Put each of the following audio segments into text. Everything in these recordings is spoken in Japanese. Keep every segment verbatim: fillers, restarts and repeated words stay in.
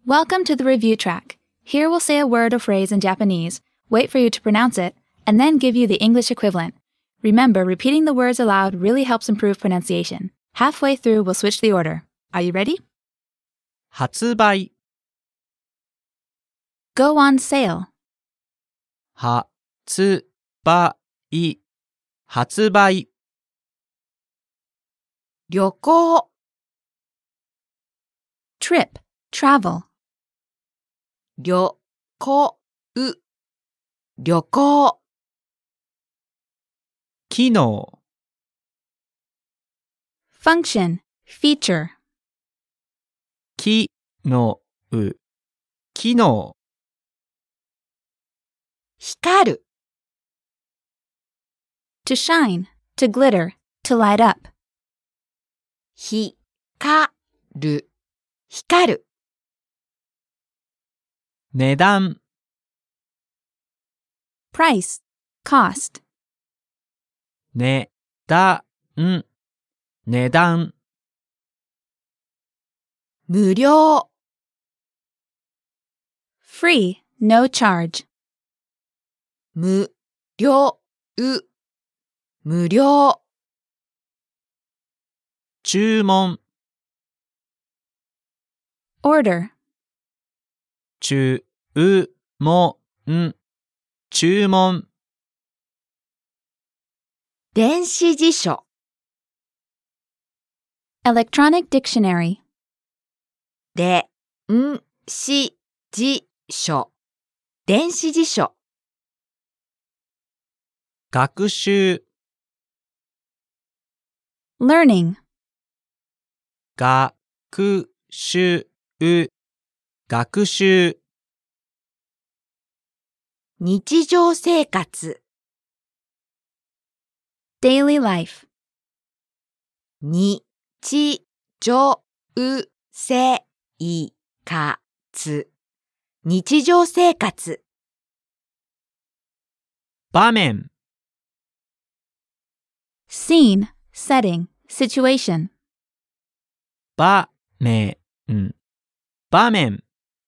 Welcome to the review track. Here we'll say a word or phrase in Japanese, wait for you to pronounce it, and then give you the English equivalent. Remember, repeating the words aloud really helps improve pronunciation. Halfway through, we'll switch the order. Are you ready? 発売 Go on sale. 発売発売旅行 Trip, travel. 旅行旅行機能 Function, feature. 機能機能光る To shine, to glitter, to light up. 光る光る値段 Price, cost. 値段値段無料 Free, no charge. 無料無料注文 Order, 注文注文電子辞書 electronic dictionary. 電子辞書電子辞書学習 Learning, 学習学習日常生活 daily life. 日常生活日常生活場面 Scene, setting, situation. 場面場面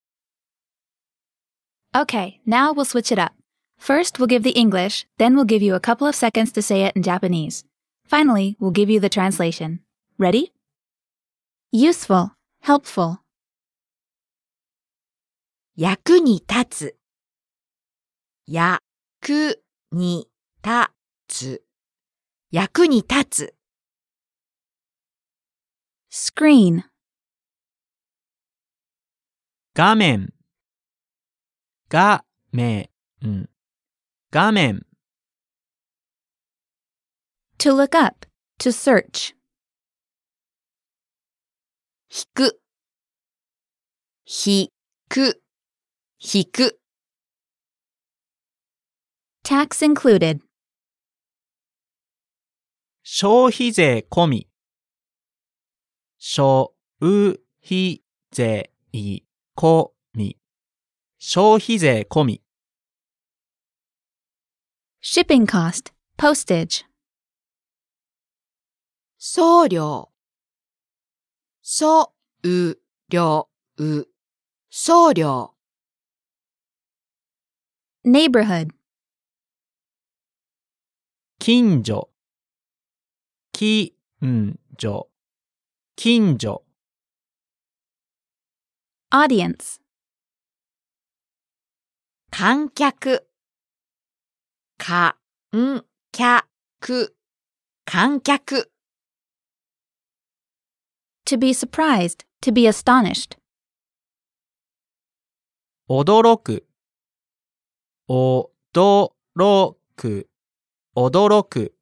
Okay, now we'll switch it up. First, we'll give the English, then we'll give you a couple of seconds to say it in Japanese. Finally, we'll give you the translation. Ready? Useful, helpful. 役に立つ役に立つ役に立つ Screen, 画面画面画面 to look up, to search. 引く引く引く Tax included. 消費税込み消費税込み消費税込み Shipping cost, postage. 送料送料送料 Neighborhood, 近所近所近所 audience. 観客観客観客 To be surprised, to be astonished. 驚く驚く驚く